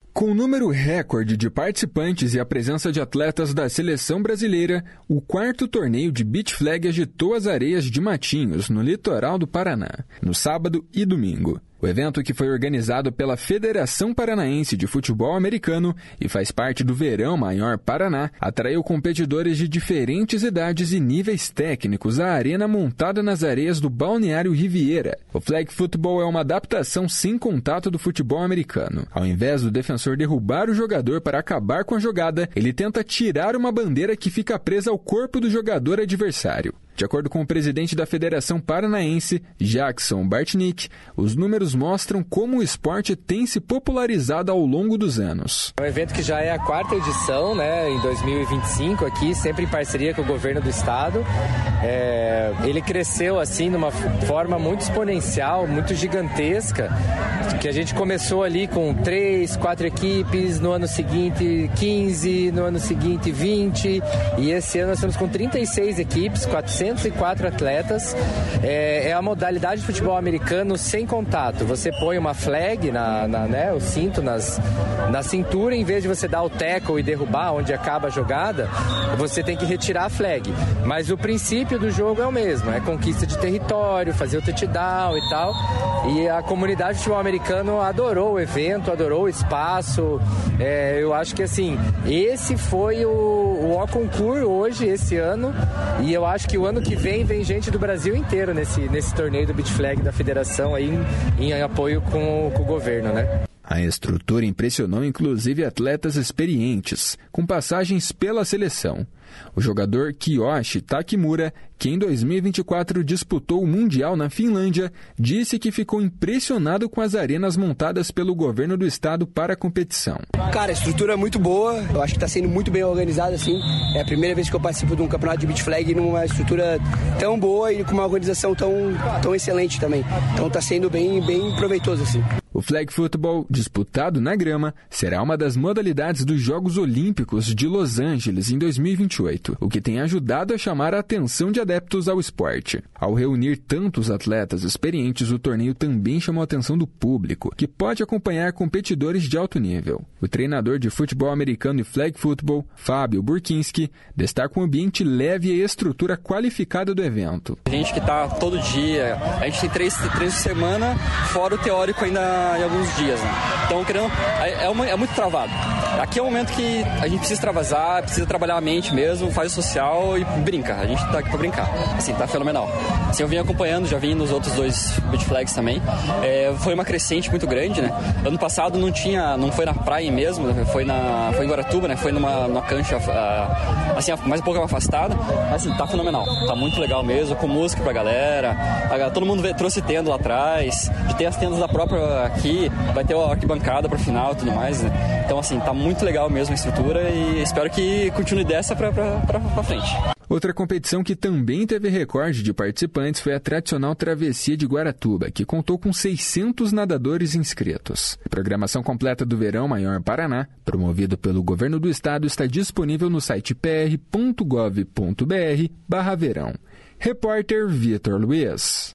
Com o número recorde de participantes e a presença de atletas da seleção brasileira, o 4º torneio de beach flag agitou as areias de Matinhos, no litoral do Paraná, no sábado e domingo. O evento, que foi organizado pela Federação Paranaense de Futebol Americano e faz parte do Verão Maior Paraná, atraiu competidores de diferentes idades e níveis técnicos à arena montada nas areias do Balneário Riviera. O flag football é uma adaptação sem contato do futebol americano. Ao invés do defensor derrubar o jogador para acabar com a jogada, ele tenta tirar uma bandeira que fica presa ao corpo do jogador adversário. De acordo com o presidente da Federação Paranaense, Jackson Bartnick, os números mostram como o esporte tem se popularizado ao longo dos anos. É um evento que já é a 4ª edição, em 2025, aqui, sempre em parceria com o governo do estado. Ele cresceu assim de uma forma muito exponencial, muito gigantesca, que a gente começou ali com 3, 4 equipes, no ano seguinte 15, no ano seguinte 20, e esse ano nós estamos com 36 equipes, 404 atletas. É a modalidade de futebol americano sem contato. Você põe uma flag, o cinto na cintura, em vez de você dar o tackle e derrubar onde acaba a jogada, você tem que retirar a flag. Mas o princípio do jogo é o mesmo, é conquista de território, fazer o touchdown e tal. E a comunidade de futebol americano adorou o evento, adorou o espaço. Eu acho que assim, esse foi o concurso hoje, esse ano, e eu acho que o ano que vem gente do Brasil inteiro nesse torneio do beach flag da federação aí em apoio com o governo, A estrutura impressionou inclusive atletas experientes, com passagens pela seleção. O jogador Kiyoshi Takimura, que em 2024 disputou o Mundial na Finlândia, disse que ficou impressionado com as arenas montadas pelo governo do estado para a competição. Cara, a estrutura é muito boa, eu acho que está sendo muito bem organizada, assim. É a primeira vez que eu participo de um campeonato de beach flag numa estrutura tão boa e com uma organização tão excelente também. Então está sendo bem proveitoso, assim. O flag football, disputado na grama, será uma das modalidades dos Jogos Olímpicos de Los Angeles em 2028, o que tem ajudado a chamar a atenção de adeptos ao esporte. Ao reunir tantos atletas experientes, o torneio também chamou a atenção do público, que pode acompanhar competidores de alto nível. O treinador de futebol americano e flag football, Fábio Burkinski, destaca o ambiente leve e a estrutura qualificada do evento. A gente que está todo dia, a gente tem três por semana, fora o teórico ainda em alguns dias, Então, é muito travado. Aqui é o momento que a gente precisa extravasar, precisa trabalhar a mente mesmo, faz o social e brinca. A gente tá aqui pra brincar. Assim, tá fenomenal. Assim, eu vim acompanhando, já vim nos outros 2 beach flags também. Foi uma crescente muito grande, Ano passado não foi na praia mesmo, foi em Guaratuba, Foi numa cancha, assim, mais um pouco afastada. Mas, assim, tá fenomenal. Tá muito legal mesmo, com música pra galera. Todo mundo trouxe tenda lá atrás. De ter as tendas da própria aqui, vai ter a arquibancada pro final e tudo mais, Então, assim, tá muito legal mesmo a estrutura e espero que continue dessa pra frente. Outra competição que também teve recorde de participantes foi a tradicional Travessia de Guaratuba, que contou com 600 nadadores inscritos. A programação completa do Verão Maior Paraná, promovido pelo governo do estado, está disponível no site pr.gov.br/verão. Repórter Vitor Luiz.